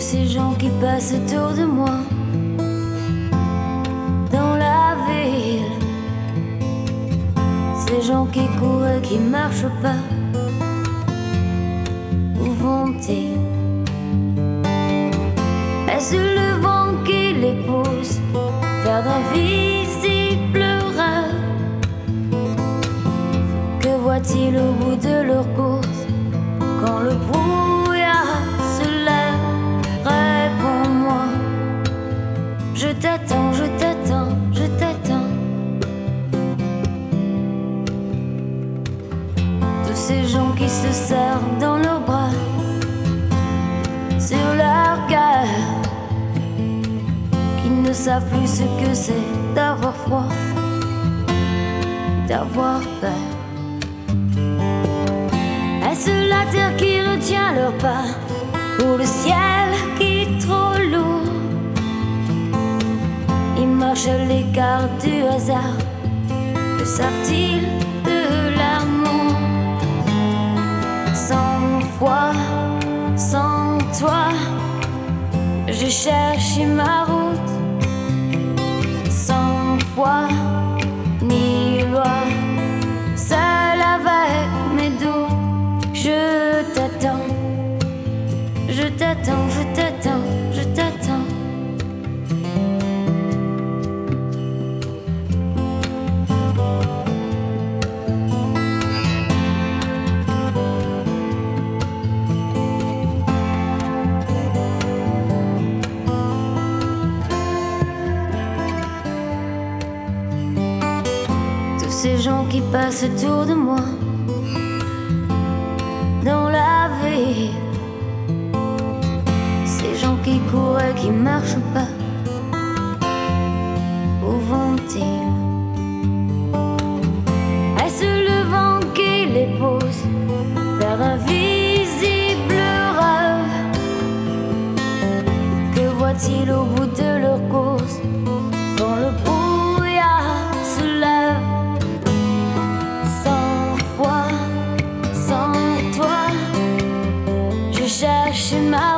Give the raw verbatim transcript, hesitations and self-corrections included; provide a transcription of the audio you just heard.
ces gens qui passent autour de moi dans la ville, ces gens qui courent et qui marchent pas, où vont-ils? Est-ce le vent qui les pousse vers d'invisibles rêves? Que voient-ils au bout de leur course quand le brouillard se lève? Réponds-moi, je t'attends, je t'attends, je t'attends. Tous ces gens qui se serrent dans leurs bras sur leur cœur, qui ne savent plus ce que c'est d'avoir froid, d'avoir peur. Est-ce la terre qui retient leur pas, ou le ciel qui est trop lourd? Ils marchent à l'écart du hasard, que savent-ils de l'amour? Sans foi, sans toi, j'ai cherché ma route. Sans foi ni loi, seul avec mes doutes. Je t'attends, je t'attends, je t'attends, je t'attends. Tous ces gens qui passent autour de moi dans la vie, ces gens qui courent et qui marchent pas, où vont-ils? Est-ce le vent qui les pousse vers d'invisibles rêves? Que voient-ils au bout de leur course quand le brouillard se lève? Sans foi, sans toi, je cherche ma